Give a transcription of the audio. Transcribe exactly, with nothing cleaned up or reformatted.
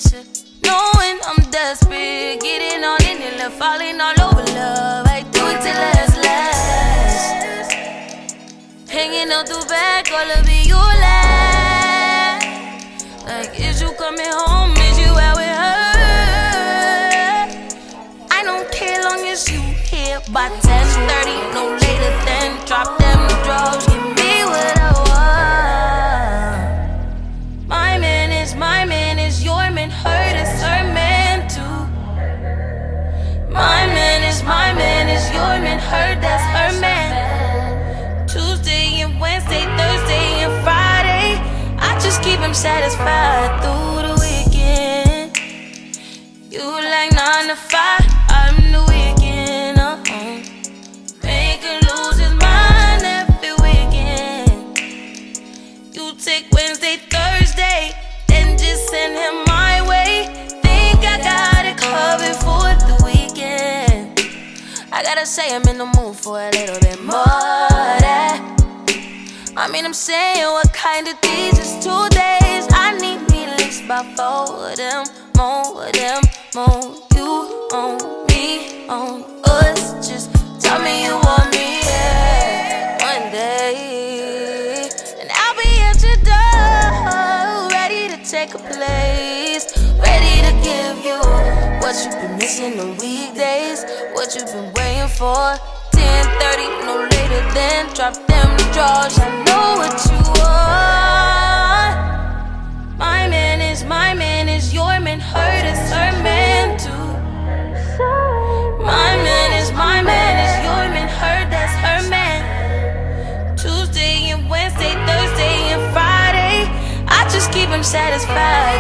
shit. Knowing I'm desperate, getting on in it, love, falling all over love. I do it till last, last. Hanging out the back, all of it, you laugh. Like, is you coming home? Is you out with her? I don't care long as you here by ten thirty, no later than drop them the drawers, give me what I want. My man is my man is your man, her is her man too. My man is my man is your man, her that's her man. Tuesday and Wednesday, Thursday and Friday, I just keep him satisfied through the weekend. You like nine to five, I'm the weekend, uh-uh. Make him lose his mind every weekend. You take Wednesday, Thursday, then just send him my way. Think I got it covered for the weekend. I gotta say I'm in the mood for a little bit more of that. I mean, I'm saying, what kind of these is two days? I need me at least about four of them, more of them, more. You on me, on us. Just tell me you want me, yeah, one day. And I'll be at your door, ready to take a place, ready to give you what you've been missing on weekdays, what you've been waiting for. ten thirty, no later than drop them the drawers. I know what you want. My man is my man is your man, her is her man too. My man is my man is your man, her that's her man. Tuesday and Wednesday, Thursday and Friday, I just keep him satisfied.